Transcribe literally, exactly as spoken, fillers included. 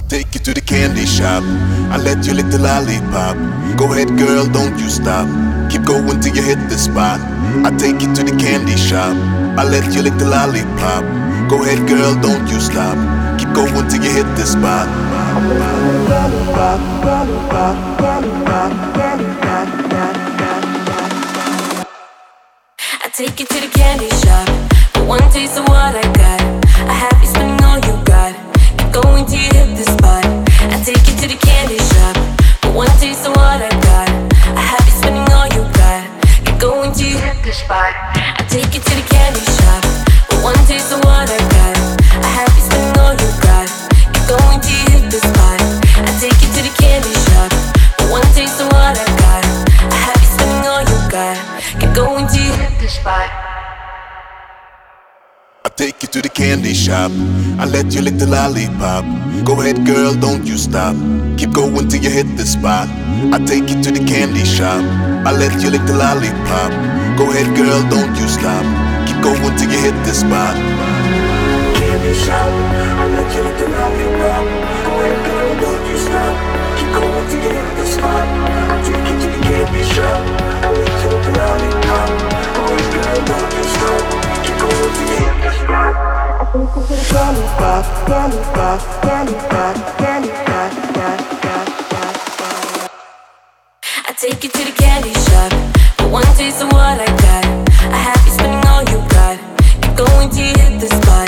take you to the candy shop. I let you lick the lollipop. Go ahead, girl, don't you stop. Keep going till you hit the spot. I take you to the candy shop. I let you lick the lollipop. Go ahead, girl, don't you stop. Keep going till you hit the spot. I take you to the candy shop. For one taste of what I got. I have you spending all you got. Keep going till you hit the spot. I take you to the candy shop. For one taste of what I got. I have you spending all you got. Keep going till you hit the spot. I take you to the candy shop. For one taste of what I got. I have you spending all you got. Keep going till you hit the spot. I take you to the candy shop. For one taste of what I got. I have you spending all you got. Keep going till you hit the spot. I take you to the candy shop. I let you lick the lollipop. Go ahead, girl, don't you stop. Keep going till you hit the spot. I take you to the candy shop. I let you lick the lollipop. Go ahead, girl, don't you stop. Keep going till you hit the spot. Candy shop. I let you lick the lollipop. Go ahead, girl, don't you stop. Keep going till you hit the spot. I take you to the candy shop. I let you lick the lollipop. Go ahead, girl, don't you stop. Keep going till you hit the spot. Candy pop, candy pop, candy pop, candy pop, I take you to the candy shop. For one taste of what I got. I have you spending all you got. Keep going till you hit the spot.